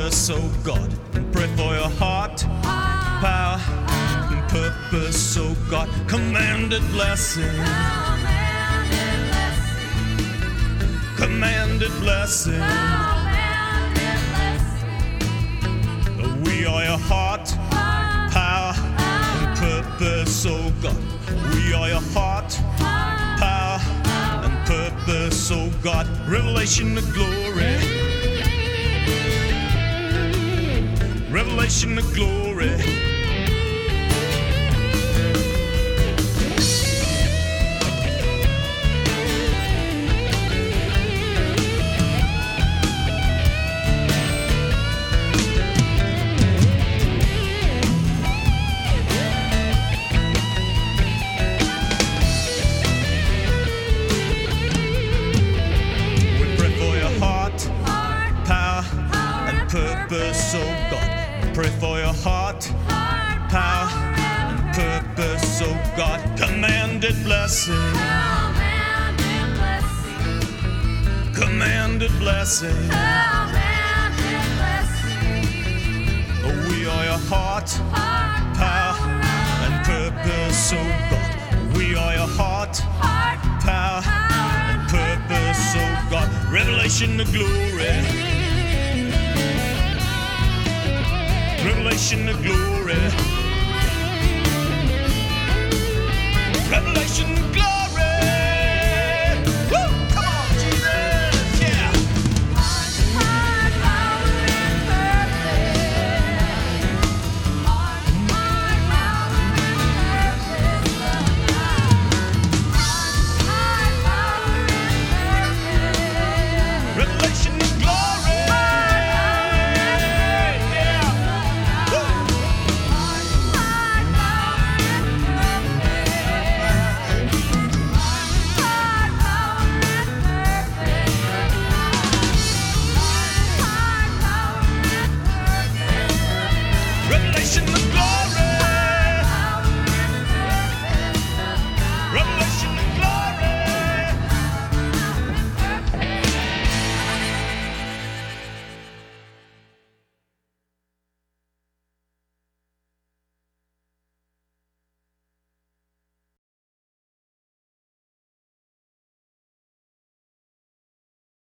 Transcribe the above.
purpose, oh God. Pray for your heart, power, and purpose, oh God. Commanded blessing, commanded blessing. We are your heart, power, and purpose, oh God. We are your heart, power, and purpose, oh God. Revelation of glory, revelation of glory. Purpose, oh God. Pray for your heart, power, and purpose, oh God. Commanded blessing, commanded blessing. Oh, we are your heart, power, and purpose, oh God. We are your heart, power, and purpose, oh God. Revelation of glory, revelation of glory.